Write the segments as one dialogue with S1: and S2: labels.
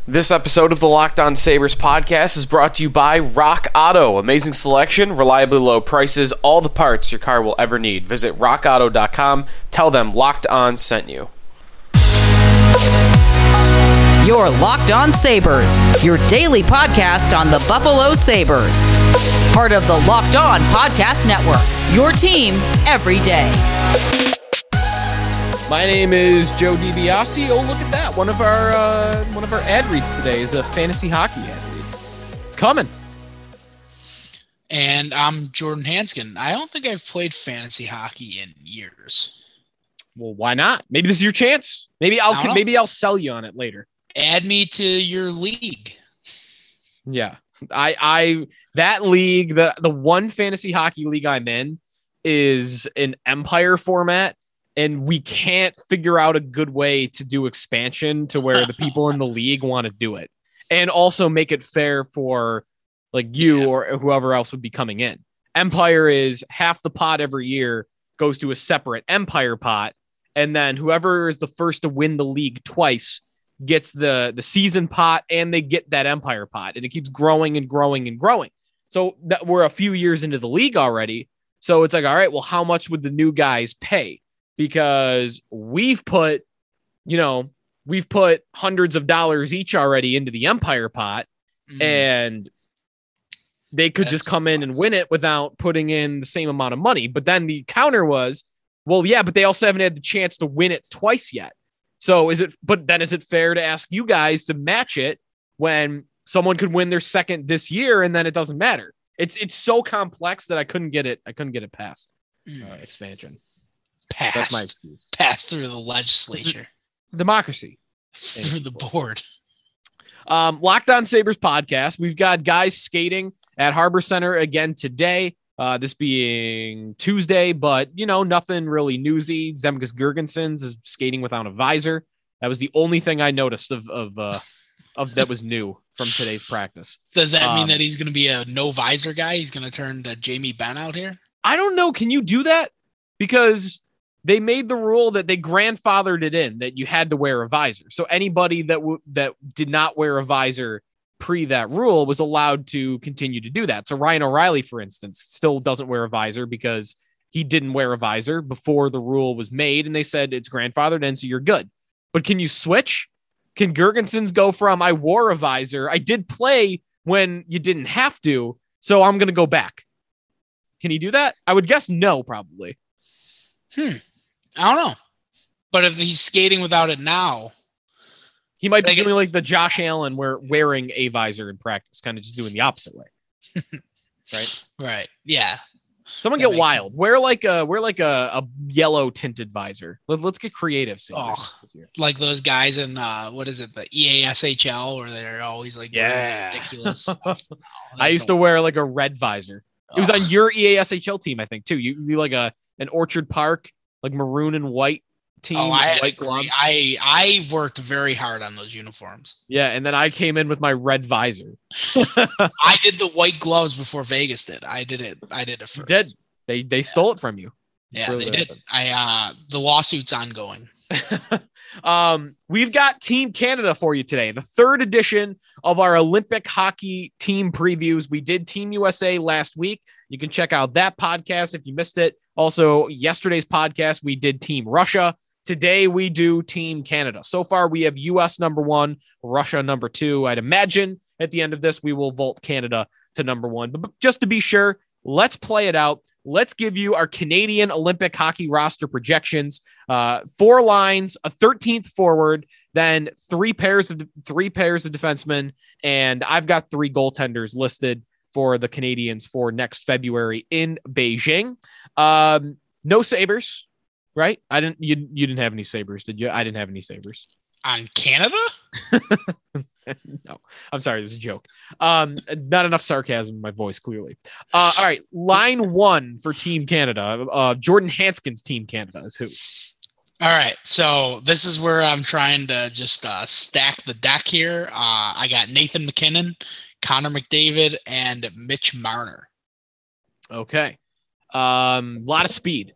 S1: This episode of the Locked On Sabres podcast is brought to you by Rock Auto. Amazing selection, reliably low prices, all the parts your car will ever need. Visit rockauto.com. Tell them Locked On sent you.
S2: Your Locked On Sabres, your daily podcast on the Buffalo Sabres. Part of the Locked On Podcast Network, your team every day.
S3: My name is Joe DiBiase. Oh, look at that. One of our ad reads today is a fantasy hockey ad read. It's coming.
S4: And I'm Jordan Hanskin. I don't think I've played fantasy hockey in years.
S3: Well, why not? Maybe this is your chance. Maybe I'll sell you on it later.
S4: Add me to your league.
S3: Yeah. I that league, the one fantasy hockey league I'm in is an Empire format. And we can't figure out a good way to do expansion to where the people in the league want to do it. And also make it fair for like you or whoever else would be coming in. Empire is half the pot every year goes to a separate Empire pot. And then whoever is the first to win the league twice gets the season pot and they get that Empire pot. And it keeps growing and growing and growing. So that we're a few years into the league already. So it's like, all right, well, how much would the new guys pay? Because we've put hundreds of dollars each already into the Empire pot, and they could just come in and win it without putting in the same amount of money. But then the counter was, well, yeah, but they also haven't had the chance to win it twice yet. So is it fair to ask you guys to match it when someone could win their second this year and then it doesn't matter? It's so complex that I couldn't get it past expansion. That's my excuse.
S4: Passed through the legislature.
S3: It's a democracy.
S4: Through the board.
S3: Locked On Sabres podcast. We've got guys skating at Harbor Center again today. This being Tuesday, but nothing really newsy. Zemgus Girgensons is skating without a visor. That was the only thing I noticed of that was new from today's practice.
S4: Does that mean that he's going to be a no visor guy? He's going to turn to Jamie Benn out here?
S3: I don't know. Can you do that? Because they made the rule that they grandfathered it in that you had to wear a visor. So anybody that did not wear a visor pre that rule was allowed to continue to do that. So Ryan O'Reilly, for instance, still doesn't wear a visor because he didn't wear a visor before the rule was made. And they said it's grandfathered in, so you're good. But can you switch? Can Girgensons go from I wore a visor, I did play when you didn't have to, so I'm going to go back? Can he do that? I would guess no, probably.
S4: I don't know. But if he's skating without it now,
S3: he might be doing like the Josh Allen where wearing a visor in practice, kind of just doing the opposite way. Right?
S4: Right. Yeah.
S3: Someone get wild. Sense. Wear like a yellow tinted visor. Let's get creative.
S4: This year. Like those guys in what is it? The EASHL where they're always like ridiculous stuff.
S3: I used to wear like a red visor. It was on your EASHL team, I think, too. You like an Orchard Park, like maroon and white team. White gloves.
S4: I worked very hard on those uniforms.
S3: Yeah, and then I came in with my red visor.
S4: I did the white gloves before Vegas did. I did it first.
S3: You did. They stole it from you.
S4: Yeah, really they did. The lawsuit's ongoing.
S3: We've got Team Canada for you today, the third edition of our Olympic hockey team previews. We did Team USA last week. You can check out that podcast if you missed it. Also, yesterday's podcast, we did Team Russia. Today, we do Team Canada. So far, we have US number 1, Russia number 2. I'd imagine at the end of this, we will vault Canada to number 1. But just to be sure, let's play it out. Let's give you our Canadian Olympic hockey roster projections. 4 lines, a 13th forward, then 3 pairs of defensemen, and I've got 3 goaltenders listed for the Canadians for next February in Beijing. No Sabres, right? You didn't have any Sabres, did you? I didn't have any Sabres.
S4: On Canada?
S3: No, I'm sorry. This is a joke. Not enough sarcasm in my voice, clearly. All right. Line 1 for Team Canada. Jordan Hanskin's Team Canada is who?
S4: All right. So this is where I'm trying to just stack the deck here. I got Nathan McKinnon, Connor McDavid, and Mitch Marner.
S3: Okay. Lot of speed.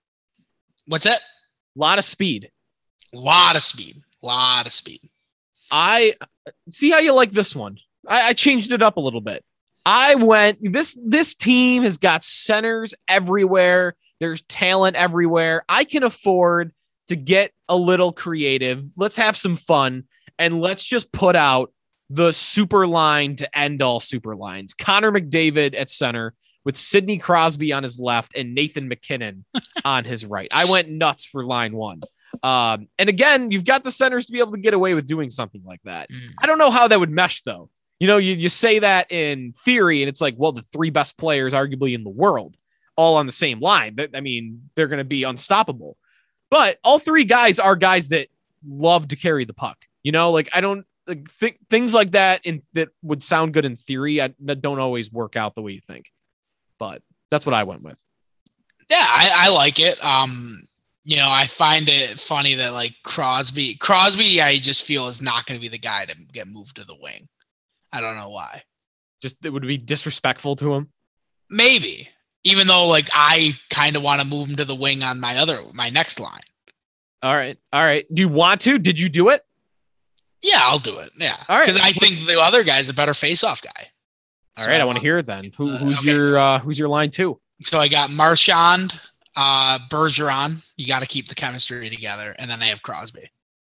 S4: What's that?
S3: Lot of speed.
S4: Lot of speed.
S3: I see how you like this one. I changed it up a little bit. I went, this team has got centers everywhere. There's talent everywhere. I can afford to get a little creative. Let's have some fun, and let's just put out the super line to end all super lines. Connor McDavid at center with Sidney Crosby on his left and Nathan McKinnon on his right. I went nuts for line one. And again, you've got the centers to be able to get away with doing something like that. I don't know how that would mesh, though. You know, you say that in theory, and it's like, well, the three best players arguably in the world all on the same line. I mean, they're going to be unstoppable. But all three guys are guys that love to carry the puck. You know, like I don't think things like that that would sound good in theory. That don't always work out the way you think. But that's what I went with.
S4: Yeah, I like it. You know, I find it funny that like Crosby, I just feel is not going to be the guy to get moved to the wing. I don't know why.
S3: Just it would be disrespectful to him.
S4: Maybe. Even though, like, I kind of want to move him to the wing on my next line. All
S3: right. Do you want to? Did you do it?
S4: Yeah, I'll do it. Yeah.
S3: All right.
S4: Because I think the other guy's a better face-off guy.
S3: All right. I want to hear it then. Who's your line two?
S4: So I got Marchand, Bergeron. You got to keep the chemistry together. And then I have Crosby.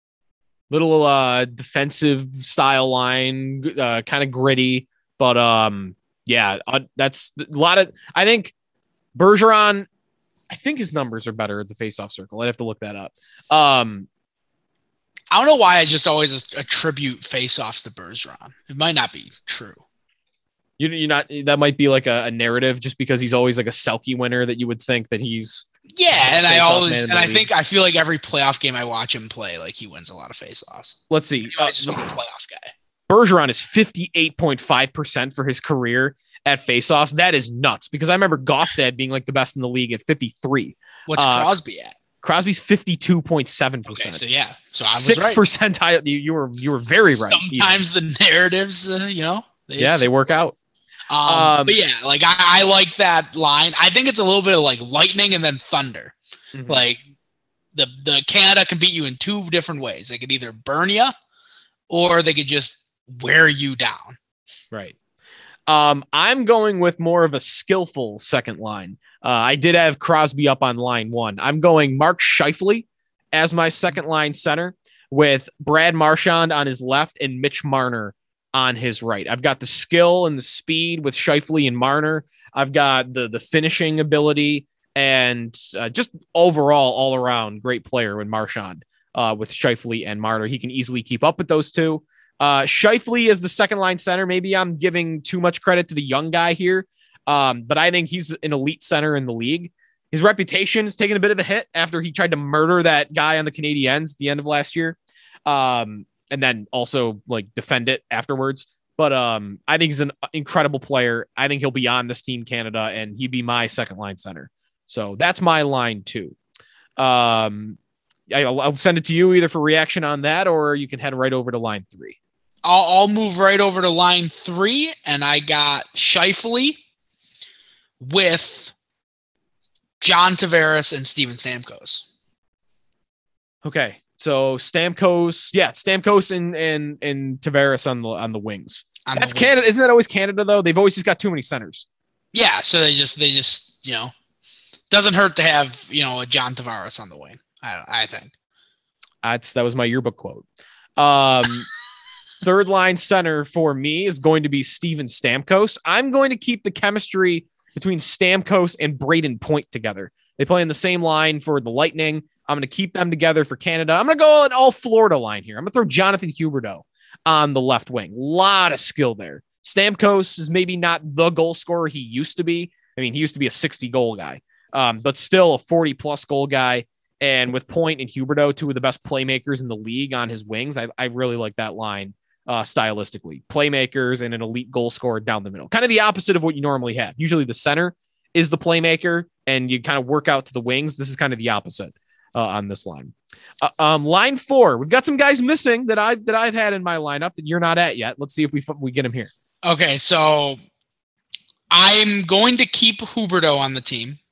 S3: Little defensive style line, kind of gritty, but yeah, that's a lot of. I think Bergeron. I think his numbers are better at the faceoff circle. I'd have to look that up.
S4: I don't know why I just always attribute faceoffs to Bergeron. It might not be true.
S3: You're not. That might be like a narrative, just because he's always like a Selke winner that you would think that he's.
S4: Yeah, and I feel like every playoff game I watch him play, like he wins a lot of faceoffs.
S3: Let's see.
S4: He's a playoff guy.
S3: Bergeron is 58.5% for his career at faceoffs. That is nuts, because I remember Gaustad being like the best in the league at 53.
S4: What's Crosby at?
S3: Crosby's 52.7%.
S4: Okay, so yeah, so I was
S3: 6% high. You were very right.
S4: Sometimes the narratives,
S3: they work out.
S4: But yeah, like I like that line. I think it's a little bit of like lightning and then thunder. Mm-hmm. Like the Canada can beat you in two different ways. They could either burn you, or they could just wear you down.
S3: Right. I'm going with more of a skillful second line. I did have Crosby up on line one. I'm going Mark Scheifele as my second line center, with Brad Marchand on his left and Mitch Marner on his right. I've got the skill and the speed with Scheifele and Marner. I've got the finishing ability and just overall, all around great player in Marchand with Scheifele and Marner. He can easily keep up with those two. Scheifele is the second line center. Maybe I'm giving too much credit to the young guy here, but I think he's an elite center in the league. His reputation is taking a bit of a hit after he tried to murder that guy on the Canadiens at the end of last year. And then also like defend it afterwards. But I think he's an incredible player. I think he'll be on this Team Canada, and he'd be my second line center. So that's my line two. I'll send it to you either for reaction on that, or you can head right over to line three.
S4: I'll move right over to line three, and I got Scheifele with John Tavares and Steven Stamkos.
S3: Okay. So Stamkos and Tavares on the wings. That's Canada. Isn't that always Canada though? They've always just got too many centers.
S4: Yeah, so they just doesn't hurt to have a John Tavares on the wing. I think
S3: that was my yearbook quote. Third line center for me is going to be Steven Stamkos. I'm going to keep the chemistry between Stamkos and Braden Point together. They play in the same line for the Lightning. I'm going to keep them together for Canada. I'm going to go an all Florida line here. I'm going to throw Jonathan Huberdeau on the left wing. A lot of skill there. Stamkos is maybe not the goal scorer he used to be. I mean, he used to be a 60 goal guy, but still a 40 plus goal guy. And with Point and Huberdeau, two of the best playmakers in the league on his wings, I really like that line stylistically. Playmakers and an elite goal scorer down the middle. Kind of the opposite of what you normally have. Usually the center is the playmaker and you kind of work out to the wings. This is kind of the opposite on this line. Line four, we've got some guys missing that I've had in my lineup that you're not at yet. Let's see if we get him here.
S4: Okay, so I'm going to keep Huberdeau on the team.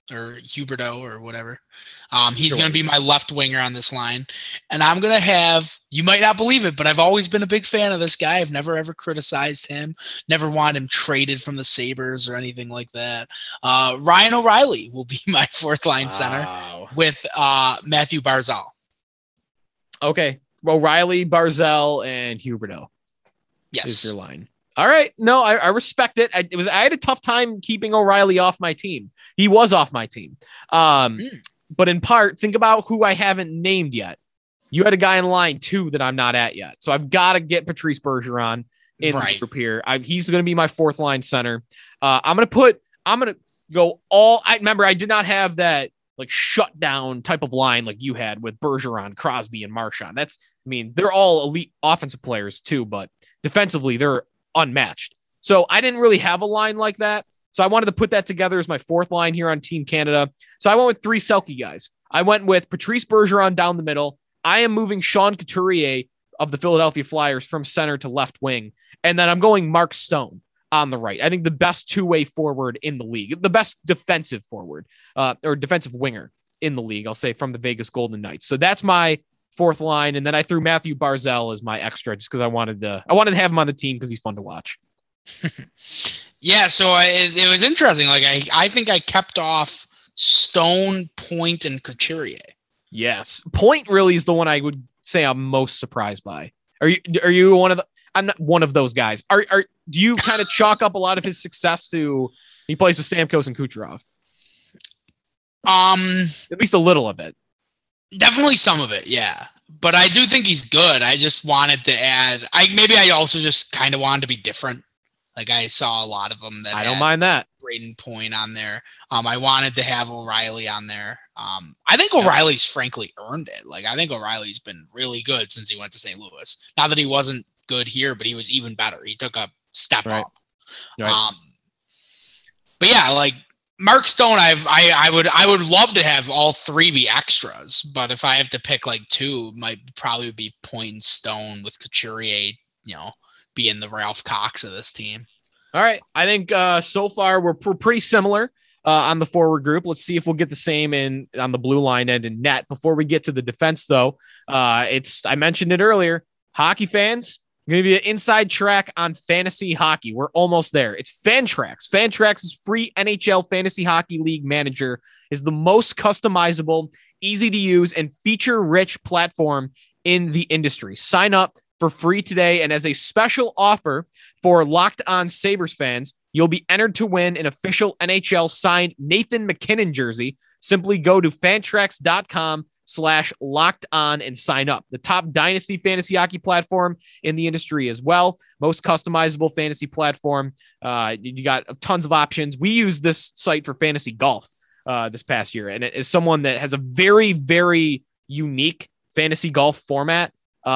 S4: or Huberto or whatever. He's going to be my left winger on this line. And I'm going to have, you might not believe it, but I've always been a big fan of this guy. I've never, ever criticized him. Never wanted him traded from the Sabres or anything like that. Ryan O'Reilly will be my fourth line center with Matthew Barzal.
S3: Okay. O'Reilly, Barzal, and Huberto.
S4: Yes.
S3: Is your line. All right. No, I respect it. I had a tough time keeping O'Reilly off my team. He was off my team. But in part, think about who I haven't named yet. You had a guy in line 2 that I'm not at yet. So I've got to get Patrice Bergeron in the group here. He's going to be my fourth line center. I'm going to go all, remember, I did not have that like shutdown type of line like you had with Bergeron, Crosby, and Marchand. They're all elite offensive players too, but defensively, they're unmatched. So I didn't really have a line like that. So I wanted to put that together as my fourth line here on Team Canada. So I went with 3 Selke guys. I went with Patrice Bergeron down the middle. I am moving Sean Couturier of the Philadelphia Flyers from center to left wing. And then I'm going Mark Stone on the right. I think the best two-way forward in the league, the best defensive forward or defensive winger in the league, I'll say, from the Vegas Golden Knights. So that's my fourth line. And then I threw Matthew Barzal as my extra just because I wanted to have him on the team because he's fun to watch.
S4: Yeah, so it was interesting. Like I think I kept off Stone, Point, and Couturier.
S3: Yes, Point really is the one I would say I'm most surprised by. Are you one of the? I'm not one of those guys. Do you kind of chalk up a lot of his success to he plays with Stamkos and Kucherov? At least a little of it.
S4: Definitely some of it, yeah. But I do think he's good. I just wanted to add. I also just kind of wanted to be different. Like I saw a lot of them that
S3: I don't mind that.
S4: Braden Point on there. I wanted to have O'Reilly on there. I think O'Reilly's frankly earned it. Like I think O'Reilly's been really good since he went to St. Louis. Not that he wasn't good here, but he was even better. He took a step up. Right. But yeah, like Mark Stone, I would love to have all 3 be extras, but if I have to pick like 2, might probably be Point and Stone with Couturier, being the Ralph Cox of this team.
S3: All right. I think so far we're pretty similar on the forward group. Let's see if we'll get the same on the blue line and in net. Before we get to the defense, though, I mentioned it earlier. Hockey fans, I'm going to give you an inside track on fantasy hockey. We're almost there. It's Fantrax. Fantrax's free NHL Fantasy Hockey League manager is the most customizable, easy to use, and feature-rich platform in the industry. Sign up for free today, and as a special offer for Locked On Sabres fans, you'll be entered to win an official NHL signed Nathan MacKinnon jersey. Simply go to fantrax.com/lockedon and sign up. The top dynasty fantasy hockey platform in the industry as well. Most customizable fantasy platform. You got tons of options. We use this site for fantasy golf this past year, and it is someone that has a very, very unique fantasy golf format.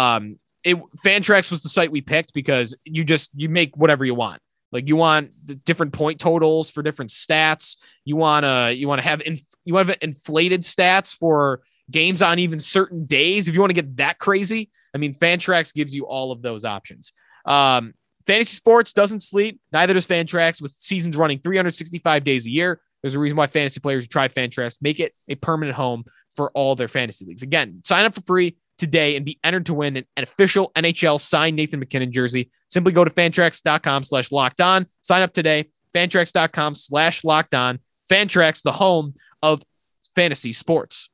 S3: Fantrax was the site we picked because you make whatever you want. Like you want the different point totals for different stats. You want to have inflated stats for games on even certain days. If you want to get that crazy, Fantrax gives you all of those options. Fantasy sports doesn't sleep. Neither does Fantrax. With seasons running 365 days a year, there's a reason why fantasy players try Fantrax. Make it a permanent home for all their fantasy leagues. Again, sign up for free today and be entered to win an official NHL signed Nathan MacKinnon jersey. Simply go to fantrax.com/lockedon. Sign up today. Fantrax.com/lockedon. Fantrax, the home of fantasy sports.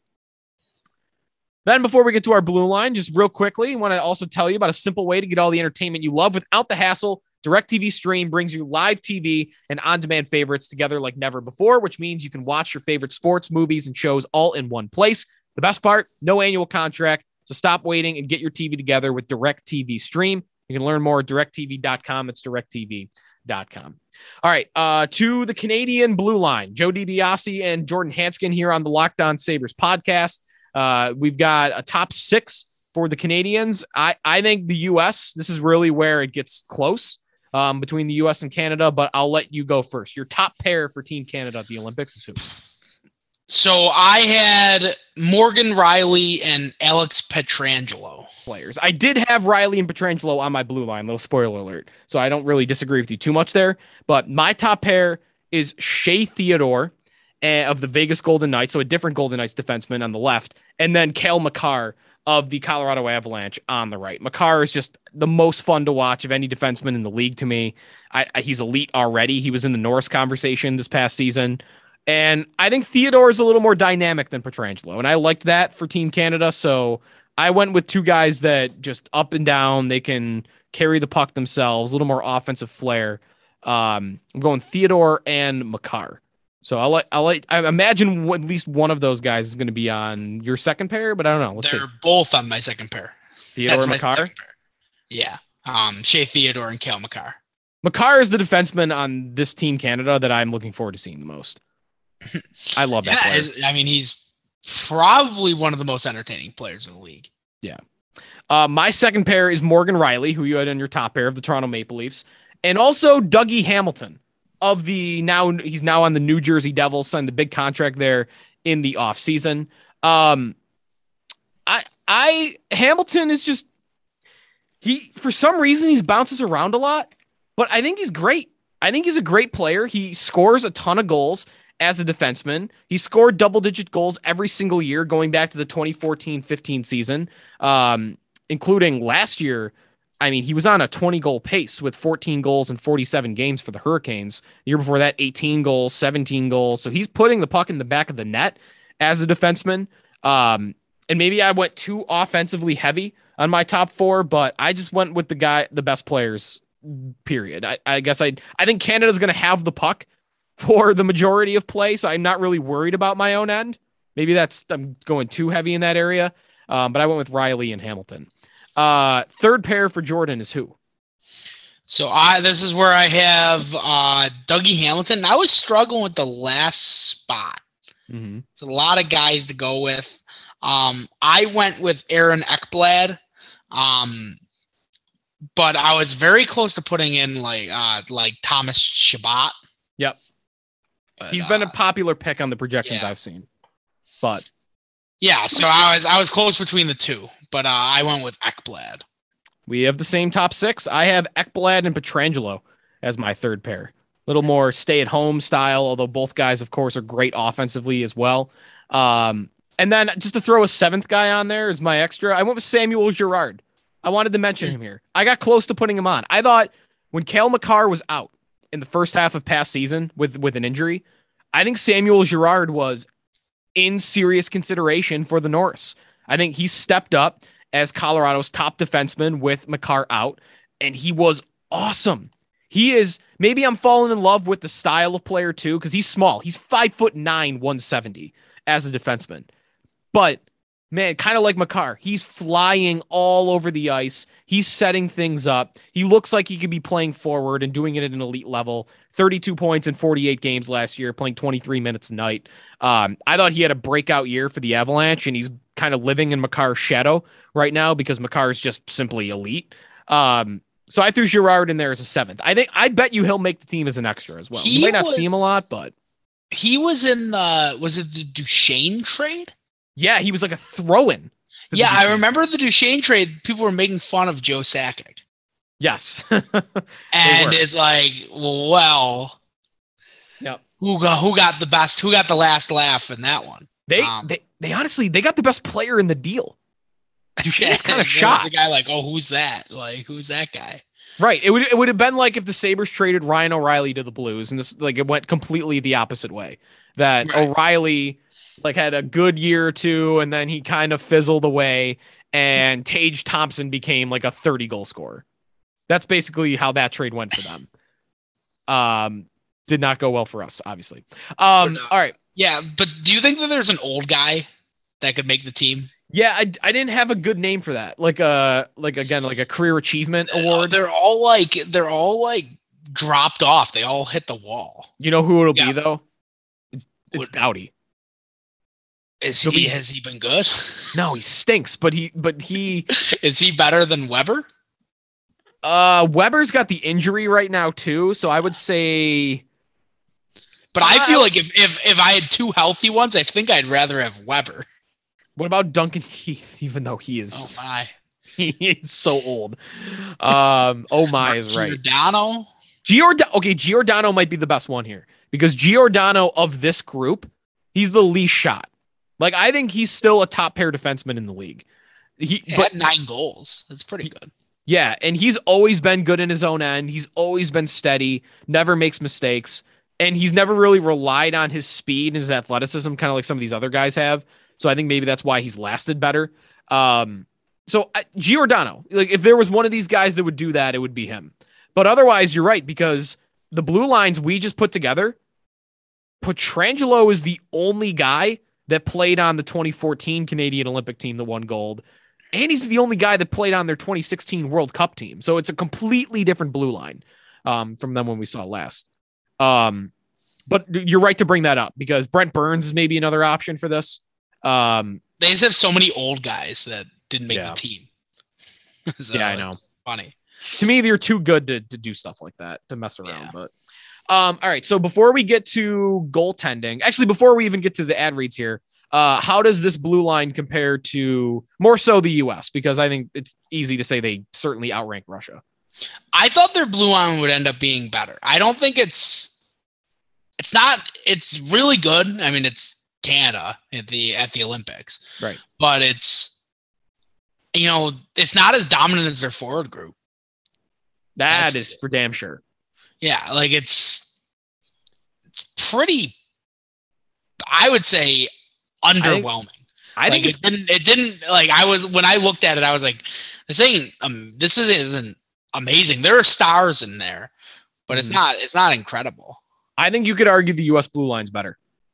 S3: Then before we get to our blue line, just real quickly, I want to also tell you about a simple way to get all the entertainment you love without the hassle. DirecTV Stream brings you live TV and on-demand favorites together like never before, which means you can watch your favorite sports, movies, and shows all in one place. The best part, no annual contract. So stop waiting and get your TV together with DirecTV Stream. You can learn more at directtv.com. It's directtv.com. All right, to the Canadian blue line, Joe DiBiase and Jordan Hanskin here on the Locked On Sabres podcast. We've got a top 6 for the Canadians. I think the U.S., this is really where it gets close between the U.S. and Canada, but I'll let you go first. Your top pair for Team Canada at the Olympics is who?
S4: So I had Morgan Rielly and Alex Pietrangelo.
S3: Players. I did have Rielly and Pietrangelo on my blue line. Little spoiler alert. So I don't really disagree with you too much there. But my top pair is Shea Theodore of the Vegas Golden Knights, so a different Golden Knights defenseman on the left, and then Cale Makar of the Colorado Avalanche on the right. Makar is just the most fun to watch of any defenseman in the league to me. He's elite already. He was in the Norris conversation this past season. And I think Theodore is a little more dynamic than Pietrangelo, and I liked that for Team Canada, so I went with two guys that just up and down, they can carry the puck themselves, a little more offensive flair. I'm going Theodore and Makar. So I imagine at least one of those guys is going to be on your second pair, but I don't know.
S4: They're both on my second pair.
S3: Theodore and Makar?
S4: Yeah. Shea Theodore and Cale Makar.
S3: Makar is the defenseman on this Team Canada that I'm looking forward to seeing the most. I love that player.
S4: He's probably one of the most entertaining players in the league.
S3: Yeah. My second pair is Morgan Rielly, who you had on your top pair of the Toronto Maple Leafs, and also Dougie Hamilton he's now on the New Jersey Devils, signed the big contract there in the offseason. Hamilton is just, for some reason, he bounces around a lot, but I think he's great. I think he's a great player. He scores a ton of goals as a defenseman. He scored double-digit goals every single year going back to the 2014-15 season, including last year. I mean, he was on a 20-goal pace with 14 goals in 47 games for the Hurricanes. The year before that, 18 goals, 17 goals. So he's putting the puck in the back of the net as a defenseman. And maybe I went too offensively heavy on my top four, but I just went with the best players, period. I guess I think Canada's going to have the puck for the majority of play, so I'm not really worried about my own end. Maybe I'm going too heavy in that area, but I went with Rielly and Hamilton. Third pair for Jordan is who?
S4: So this is where I have Dougie Hamilton. I was struggling with the last spot.
S3: Mm-hmm.
S4: It's a lot of guys to go with. I went with Aaron Ekblad, but I was very close to putting in like Thomas Chabot.
S3: Yep.
S4: But,
S3: he's been a popular pick on the projections I've seen. But
S4: yeah, so I was close between the two, but I went with Ekblad.
S3: We have the same top six. I have Ekblad and Pietrangelo as my third pair. A little more stay-at-home style, although both guys, of course, are great offensively as well. And then just to throw a seventh guy on there as my extra, I went with Samuel Girard. I wanted to mention him here. I got close to putting him on. I thought when Cale Makar was out in the first half of past season with an injury, I think Samuel Girard was in serious consideration for the Norris. I think he stepped up as Colorado's top defenseman with Makar out, and he was awesome. He is, maybe I'm falling in love with the style of player too, because he's small. He's 5'9", 170 as a defenseman. But man, kind of like Makar, he's flying all over the ice. He's setting things up. He looks like he could be playing forward and doing it at an elite level. 32 points in 48 games last year, playing 23 minutes a night. I thought he had a breakout year for the Avalanche, and he's kind of living in Makar's shadow right now because Makar is just simply elite. So I threw Girard in there as a seventh. I bet you he'll make the team as an extra as well. You might not see him a lot, but
S4: he was in was it the Duchesne trade?
S3: Yeah, he was like a throw-in.
S4: Yeah, I remember the Duchesne trade. People were making fun of Joe Sakic.
S3: Yes.
S4: And it's like, well,
S3: yep.
S4: Who got the best? Who got the last laugh in that one?
S3: They honestly, they got the best player in the deal. Duchesne's kind of shocked.
S4: The guy like, oh, who's that? Like, who's that guy?
S3: Right. It would have been like if the Sabres traded Ryan O'Reilly to the Blues, and this it went completely the opposite way. That right. O'Reilly had a good year or two, and then he kind of fizzled away, and Tage Thompson became like a 30-goal scorer. That's basically how that trade went for them. Did not go well for us, obviously. All right.
S4: Yeah, but do you think that there's an old guy that could make the team?
S3: Yeah, I didn't have a good name for that. Like a career achievement award.
S4: They're all like dropped off. They all hit the wall.
S3: You know who it'll be though? It's Doughty.
S4: Has he been good?
S3: No, he stinks, but he
S4: is he better than Weber?
S3: Weber's got the injury right now too, so I would say.
S4: But I feel like if I had two healthy ones, I think I'd rather have Weber.
S3: What about Duncan Heath? Even though he is,
S4: oh my,
S3: he is so old. Oh my is right.
S4: Giordano.
S3: Okay, Giordano might be the best one here because Giordano of this group, he's the least shot. Like, I think he's still a top pair defenseman in the league.
S4: He had 9 goals. That's pretty good.
S3: Yeah, and he's always been good in his own end. He's always been steady, never makes mistakes, and he's never really relied on his speed and his athleticism, kind of like some of these other guys have. So I think maybe that's why he's lasted better. Giordano, like if there was one of these guys that would do that, it would be him. But otherwise, you're right, because the blue lines we just put together, Pietrangelo is the only guy that played on the 2014 Canadian Olympic team that won gold. And he's the only guy that played on their 2016 World Cup team. So it's a completely different blue line from them when we saw last. But you're right to bring that up because Brent Burns is maybe another option for this.
S4: They just have so many old guys that didn't make the team.
S3: So, yeah, I know.
S4: Funny.
S3: To me, they're too good to do stuff like that, to mess around. Yeah. But all right. So before we get to goaltending, actually, before we even get to the ad reads here, how does this blue line compare to more so the U.S.? Because I think it's easy to say they certainly outrank Russia.
S4: I thought their blue line would end up being better. I don't think it's really good. I mean, it's Canada at the Olympics,
S3: right?
S4: But it's not as dominant as their forward group.
S3: That is for damn sure.
S4: Yeah, like it's pretty. I would say underwhelming.
S3: I think
S4: it didn't like when I looked at it, I was like, this isn't amazing. There are stars in there, but it's not incredible.
S3: I think you could argue the U.S. blue line's better.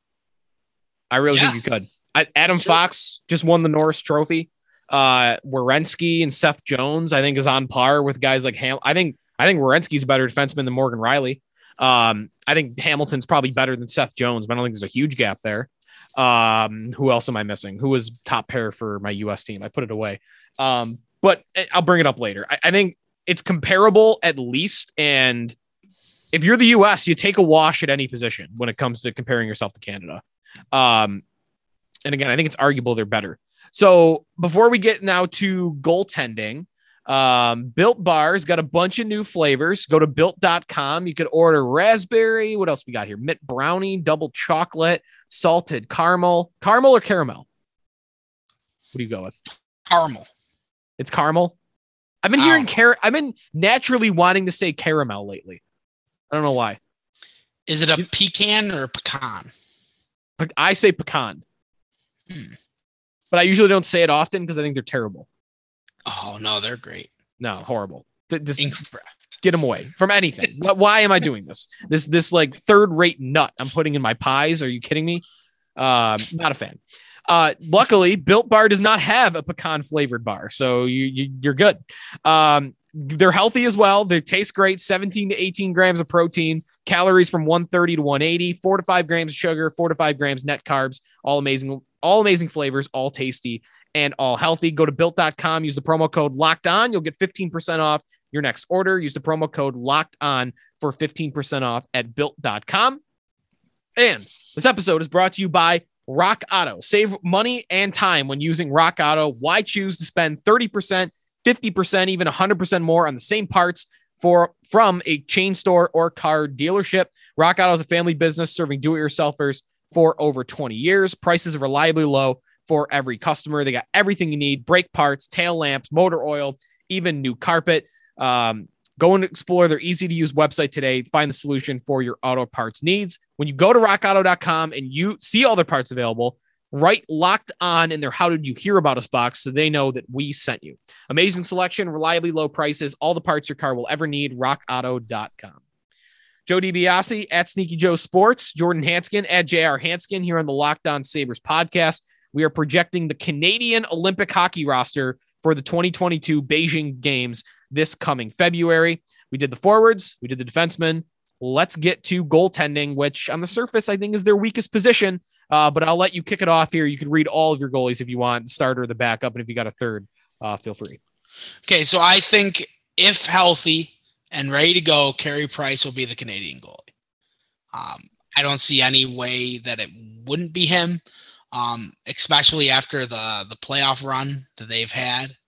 S3: I really think you could. Adam Fox just won the Norris Trophy. Werenski and Seth Jones, I think, is on par with guys like I think Werenski's a better defenseman than Morgan Riley. I think Hamilton's probably better than Seth Jones, but I don't think there's a huge gap there. Who else am I missing? Who was top pair for my U.S. team? I put it away. But I'll bring it up later. I think it's comparable at least. And if you're the U.S., you take a wash at any position when it comes to comparing yourself to Canada. And again, I think it's arguable they're better. So before we get now to goaltending, Built Bar's got a bunch of new flavors. Go to built.com. You could order raspberry. What else we got here? Mint brownie, double chocolate, salted caramel or caramel. What do you go with?
S4: Caramel.
S3: It's caramel. I've been hearing I've been naturally wanting to say caramel lately. I don't know why.
S4: Is it a pecan or a pecan?
S3: I say pecan. But I usually don't say it often because I think they're terrible.
S4: Oh, no, they're great.
S3: No, horrible. Just
S4: incorrect.
S3: Get them away from anything. Why am I doing this? This like third-rate nut I'm putting in my pies. Are you kidding me? Not a fan. Luckily, Built Bar does not have a pecan-flavored bar, so you're good. They're healthy as well. They taste great. 17 to 18 grams of protein, calories from 130 to 180, 4 to 5 grams of sugar, 4 to 5 grams net carbs. All amazing flavors, all tasty and all healthy. Go to built.com, use the promo code locked on. You'll get 15% off your next order. Use the promo code locked on for 15% off at built.com. And this episode is brought to you by Rock Auto. Save money and time when using Rock Auto. Why choose to spend 30%, 50%, even 100% more on the same parts from a chain store or car dealership? Rock Auto is a family business serving do-it-yourselfers for over 20 years. Prices are reliably low for every customer. They got everything you need: brake parts, tail lamps, motor oil, even new carpet. Go and explore their easy-to-use website today. Find the solution for your auto parts needs. When you go to rockauto.com and you see all their parts available, write Locked On in their How Did You Hear About Us box so they know that we sent you. Amazing selection, reliably low prices, all the parts your car will ever need. rockauto.com. Joe DiBiase at Sneaky Joe Sports, Jordan Hanskin at JR Hanskin here on the Locked On Sabres podcast. We are projecting the Canadian Olympic hockey roster for the 2022 Beijing Games this coming February. We did the forwards, we did the defensemen. Let's get to goaltending, which on the surface I think is their weakest position. But I'll let you kick it off here. You can read all of your goalies if you want, the starter or the backup, and if you got a third, feel free.
S4: Okay, so I think if healthy and ready to go, Carey Price will be the Canadian goalie. I don't see any way that it wouldn't be him, especially after the playoff run that they've had.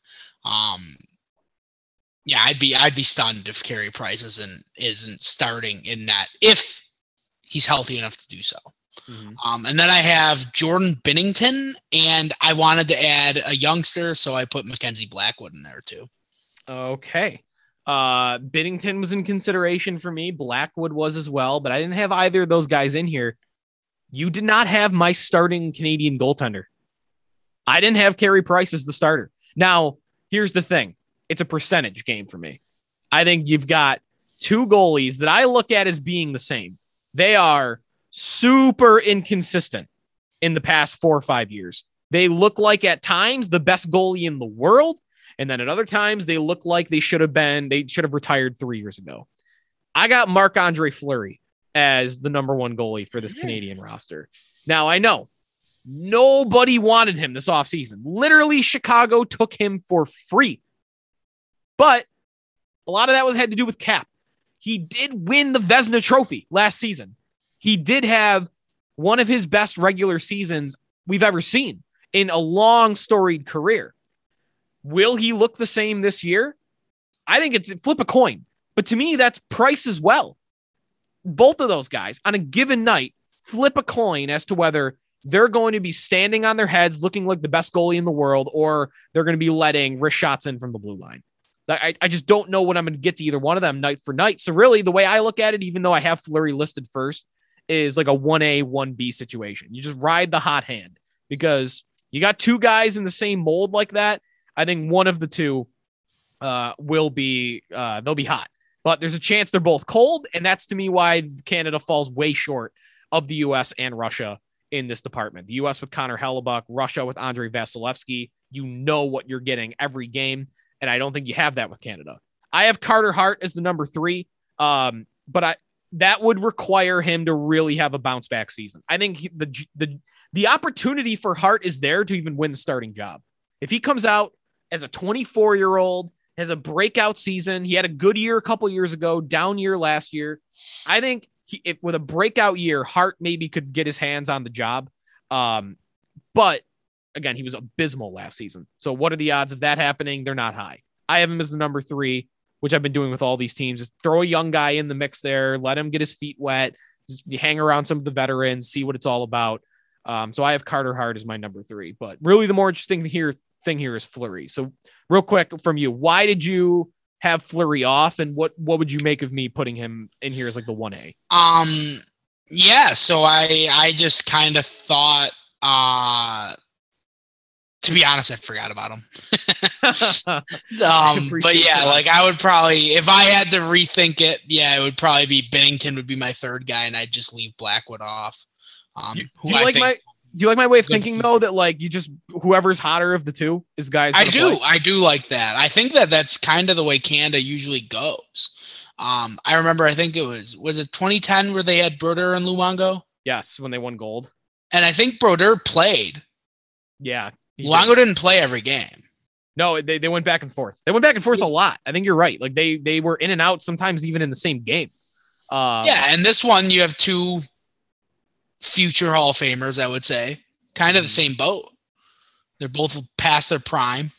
S4: Yeah, I'd be stunned if Carey Price isn't starting in net if he's healthy enough to do so.
S3: Mm-hmm.
S4: And then I have Jordan Binnington, and I wanted to add a youngster, so I put Mackenzie Blackwood in there too.
S3: Okay. Binnington was in consideration for me. Blackwood was as well, but I didn't have either of those guys in here. You did not have my starting Canadian goaltender. I didn't have Carey Price as the starter. Now, here's the thing. It's a percentage game for me. I think you've got two goalies that I look at as being the same. They are super inconsistent in the past 4 or 5 years. They look like at times the best goalie in the world. And then at other times they look like they should have retired 3 years ago. I got Marc-Andre Fleury as the number one goalie for this Canadian roster. Now I know nobody wanted him this offseason. Literally Chicago took him for free. But a lot of that had to do with cap. He did win the Vezina Trophy last season. He did have one of his best regular seasons we've ever seen in a long, storied career. Will he look the same this year? I think it's flip a coin. But to me, that's Price as well. Both of those guys, on a given night, flip a coin as to whether they're going to be standing on their heads looking like the best goalie in the world, or they're going to be letting wrist shots in from the blue line. I just don't know what I'm going to get to either one of them night for night. So really, the way I look at it, even though I have Fleury listed first, is like a 1A, 1B situation. You just ride the hot hand because you got two guys in the same mold like that. I think one of the two they'll be hot. But there's a chance they're both cold, and that's to me why Canada falls way short of the U.S. and Russia in this department. The U.S. with Connor Hellebuyck, Russia with Andrei Vasilevsky. You know what you're getting every game, and I don't think you have that with Canada. I have Carter Hart as the number 3, but that would require him to really have a bounce back season. I think the opportunity for Hart is there to even win the starting job. If he comes out as a 24-year-old, has a breakout season, he had a good year a couple years ago, down year last year. I think with a breakout year, Hart maybe could get his hands on the job. But again, he was abysmal last season. So what are the odds of that happening? They're not high. I have him as the number 3, which I've been doing with all these teams. Just throw a young guy in the mix there, let him get his feet wet, just hang around some of the veterans, see what it's all about. So I have Carter Hart as my number 3. But really the more interesting thing here is Fleury. So real quick from you, why did you have Fleury off, and what would you make of me putting him in here as like the 1A?
S4: Yeah, so I just kind of thought, to be honest, I forgot about him. But yeah, like I would probably, if I had to rethink it, it would probably be Binnington would be my 3rd guy, and I'd just leave Blackwood off.
S3: Do you like my way of thinking though, that like you just, whoever's hotter of the two is guys?
S4: I do like that. I think that's kind of the way Canada usually goes. I remember, I think it was it 2010 where they had Brodeur and Luongo?
S3: Yes, when they won gold.
S4: And I think Brodeur played.
S3: Yeah.
S4: Luongo didn't play every game.
S3: No, they went back and forth. They went back and forth a lot. I think you're right. Like they were in and out sometimes even in the same game.
S4: And this one you have 2 future Hall of Famers, I would say. Kind of the same boat. They're both past their prime.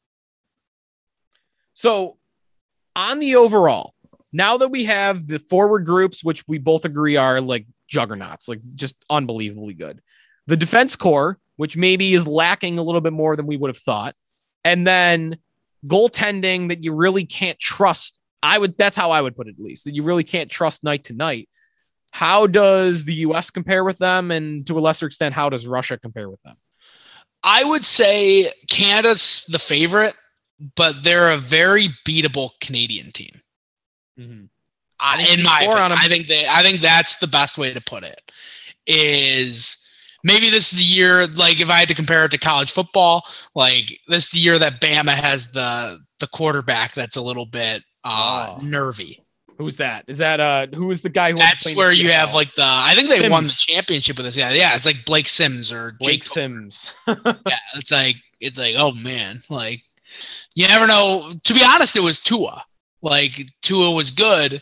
S3: So on the overall, now that we have the forward groups, which we both agree are like juggernauts, like just unbelievably good. The defense core, which maybe is lacking a little bit more than we would have thought. And then goaltending that you really can't trust. That's how I would put it, at least, that you really can't trust night to night. How does the U.S. compare with them? And to a lesser extent, how does Russia compare with them?
S4: I would say Canada's the favorite, but they're a very beatable Canadian team. Mm-hmm. In my opinion, I think that's the best way to put it. Is maybe this is the year, like if I had to compare it to college football, like this is the year that Bama has the quarterback that's a little bit nervy.
S3: Who's that? Is that who is the guy who?
S4: That's where you have like I think they won the championship with this guy. Yeah, it's like Blake Sims or
S3: Blake Sims.
S4: Yeah, it's like oh man, like you never know. To be honest, it was Tua. Like Tua was good.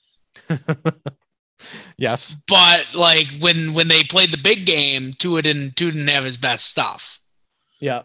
S3: Yes,
S4: but like when they played the big game, Tua didn't have his best stuff.
S3: Yeah.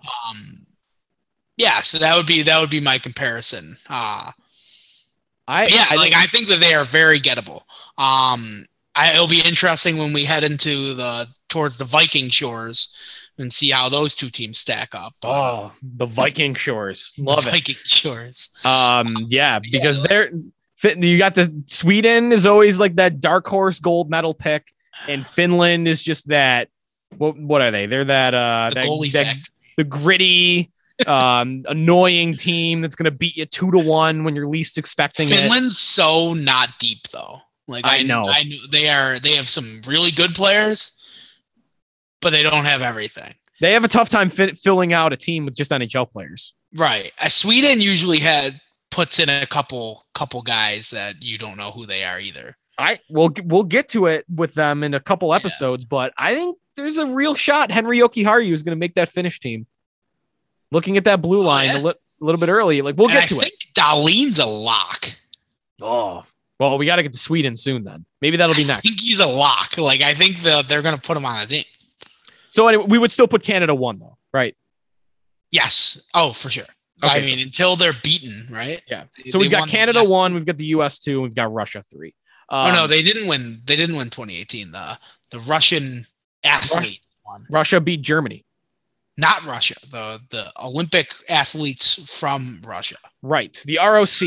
S4: So that would be my comparison. I think that they are very gettable. It'll be interesting when we head towards the Viking shores and see how those two teams stack up.
S3: Oh, the Viking shores. Love it.
S4: Viking shores.
S3: Because you got Sweden is always like that dark horse gold medal pick, and Finland is just that. What are they? They're that the gritty, annoying team that's going to beat you 2-1 when you're least expecting it.
S4: Finland's so not deep though. Like
S3: I know
S4: they have some really good players, but they don't have everything.
S3: They have a tough time filling out a team with just NHL players.
S4: Right. Sweden usually puts in a couple guys that you don't know who they are either.
S3: We'll get to it with them in a couple episodes, but I think there's a real shot Henri Jokiharju is going to make that Finnish team. Looking at that blue line a little bit early, like we'll get to it. I think
S4: Dahlin's a lock.
S3: Oh, well, we got to get to Sweden soon then. Maybe that'll be next.
S4: I think he's a lock. Like I think they're going to put him on a team.
S3: So anyway, we would still put Canada 1 though, right?
S4: Yes. Oh, for sure. Okay, I mean, until they're beaten, right?
S3: Yeah. So we've got Canada 1, we've got the US 2, and we've got Russia 3.
S4: No, they didn't win. They didn't win 2018. The Russian athlete won.
S3: Russia beat Germany.
S4: Not Russia. The Olympic athletes from Russia.
S3: Right. The ROC.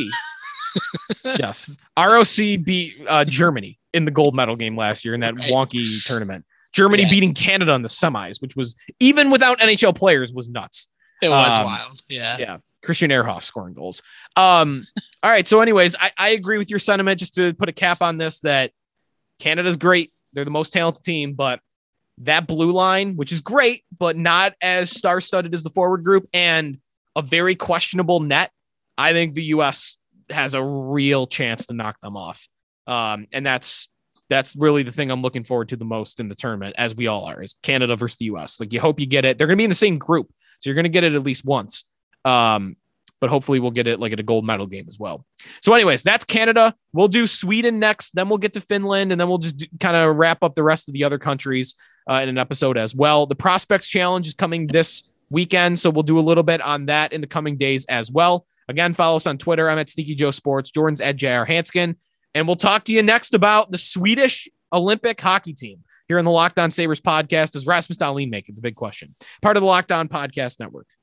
S3: Yes. ROC beat Germany in the gold medal game last year in that wonky tournament. Germany beating Canada in the semis, which was, even without NHL players, was nuts.
S4: It was wild. Yeah.
S3: Yeah. Christian Ehrhoff scoring goals. All right. So anyways, I agree with your sentiment, just to put a cap on this, that Canada's great. They're the most talented team, but that blue line, which is great, but not as star-studded as the forward group and a very questionable net, I think the U.S. has a real chance to knock them off. And that's really the thing I'm looking forward to the most in the tournament, as we all are, is Canada versus the U.S. Like, you hope you get it. They're going to be in the same group, so you're going to get it at least once. But hopefully we'll get it like at a gold medal game as well. So anyways, that's Canada. We'll do Sweden next, then we'll get to Finland, and then we'll just kind of wrap up the rest of the other countries in an episode as well. The Prospects Challenge is coming this weekend, so we'll do a little bit on that in the coming days as well. Again, follow us on Twitter. I'm at Sneaky Joe Sports. Jordan's at JR Hanskin. And we'll talk to you next about the Swedish Olympic hockey team. Here in the Locked On Sabres podcast, does Rasmus Dahlin make it? The big question. Part of the Locked On Podcast Network.